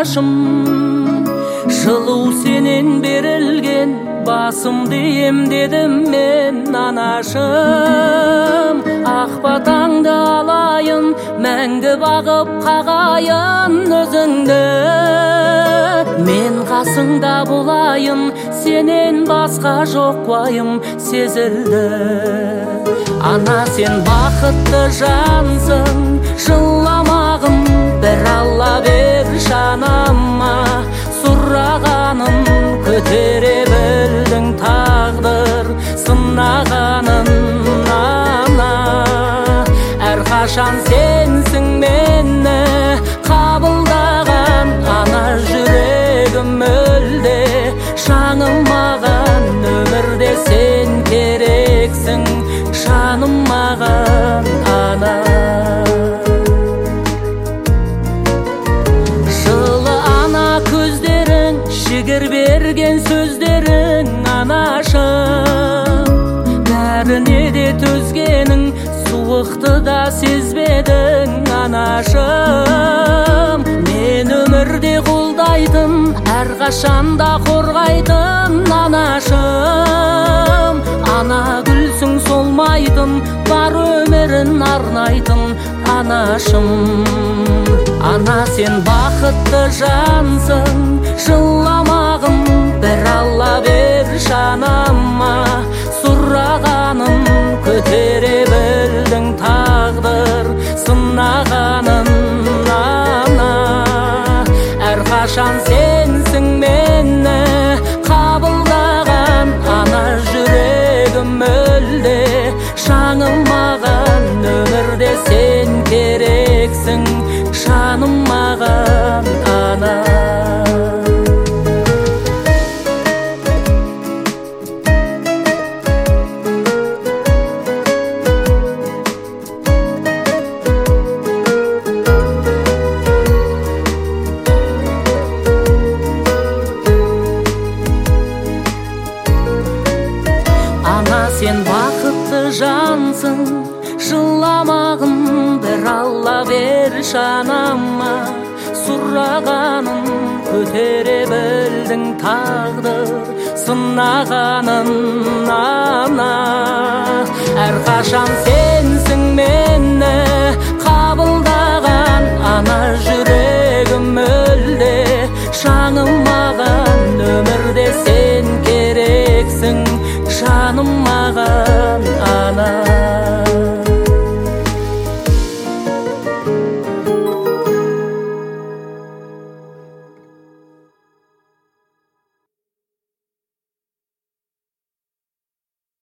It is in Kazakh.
анашым. Жылу сенен берілген басымды емдедім мен анашым. Ақ батаңды алайын, мәңгі бағып қағайын өзіңді. Мен қасыңда болайын, сенен басқа жоқ уайым сезілді. Ана сен бақытты жансың, жыламағын бір Алла бер жаныма. Сұрағанын көтере білдің тағдыр сынағанын ана. Әрқашан сенсің мені қабылдаған ана. Жүрегім мүлде жаным маған, өмірде сен керексің жаным маған ана. Жылы ана көздерің, жігер берген сөздерің анашым. Бәріне де төзгенің, суықты да сезбедің анашым. Мен өмірде қолдайтын, әрқашанда қорғайтын анашым. Ана гүлсің солмайтын, бар өмірін арнайтын анашым. Ана сен бақытты жансың, жыламағын бір Алла бер жаныма. Сұрағанын көтере білдің тағдыр сынағанын ана. Әрқашан сенсің мені қабылдаған ана. Жүрегім мүлде жаным маған, өмірде сен керексің жаным маған ана. Ана сен бақытты жансың, жыламағын бір Алла бер жаныма. Сұрағанын көтере білдің тағдыр сынағанын ана. Әрқашан сенсің мені қабылдаған ана. Жүрегім мүлде жаным маған, өмірде сен керексің жаным маған.